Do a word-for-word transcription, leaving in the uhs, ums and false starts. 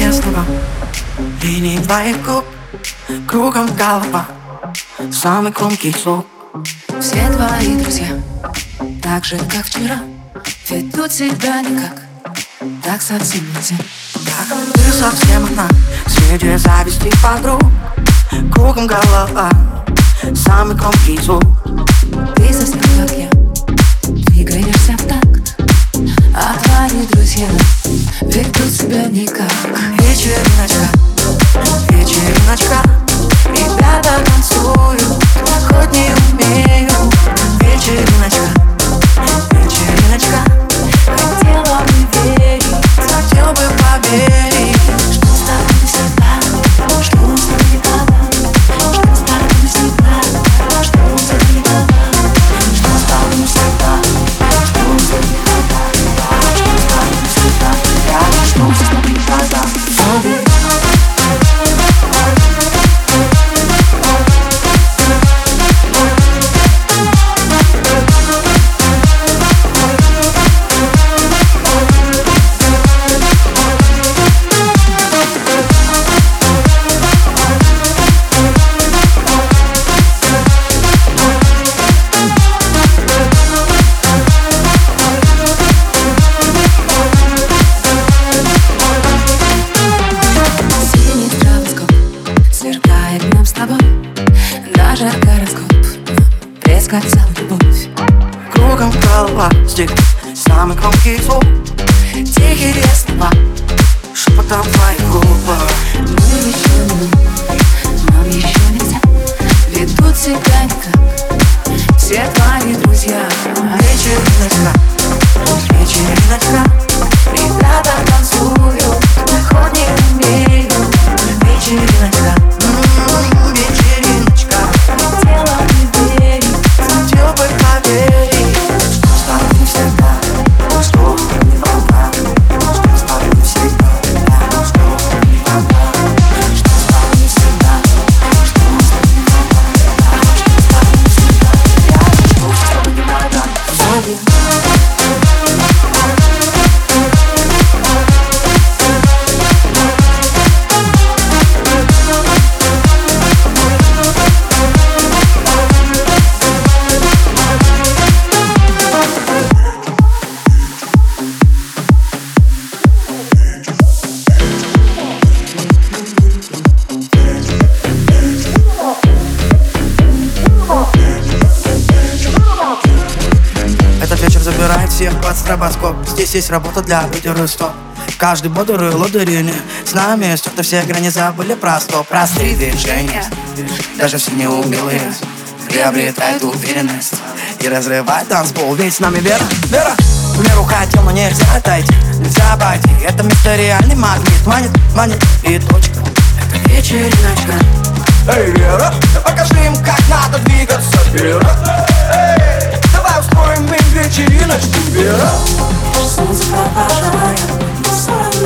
интересного линии твоих губ, кругом голова, самый громкий звук. Все твои друзья, так же как вчера, ведут себя никак, так совсем нельзя. Так, ты совсем одна среди зависти подруг, кругом голова, самый громкий звук. Ты совсем как я, двигаешься в такт, а твои друзья ведут себя никак. Вечериночка, вечериночка, ребята танцуют, хоть не умею. Вечериночка, вечериночка, Хотела бы верить, хотел бы поверить, что с тобой навсегда, что с тобой никогда, что с тобой навсегда, что с тобой никогда, что с тобой навсегда, что с тобой никогда, что с тобой навсегда, что с тобой никогда. Сверкает нам с тобой, даже гороскоп предсказал любовь. кругом голова, здесь самый громкий звук. Тихие слова, шепотом твоих губ. Мы еще не мы, нам еще нельзя, ведут себя никак все твои друзья. Вечериночка, вечериночка, ребята танцуют, хоть не умею. Вечериночка, м-м, вечериночка, Хотела бы верить, хотел бы поверить, что с тобой навсегда, что никогда, что с тобой навсегда, что никогда, что с тобой навсегда, что с тобой никогда, что с тобой навсегда, что с тобой никогда. Этот вечер забирает всех под стробоскоп. Здесь есть работа для лидера стоп. Каждый бодрый лодырине с нами стерты все грани, забыли про сто. Простые движения, даже все неумелые приобретают уверенность и разрывает танцпол. Ведь с нами вера, вера. В миру хотел, но нельзя отойти, нельзя обойти. Это место реальный магнит, манит, манит и точка. Это вечериночка. Эй, Вера, покажи им, как надо двигаться, Вера. Эй, давай устроим им вечериночку, Вера. солнце провожает.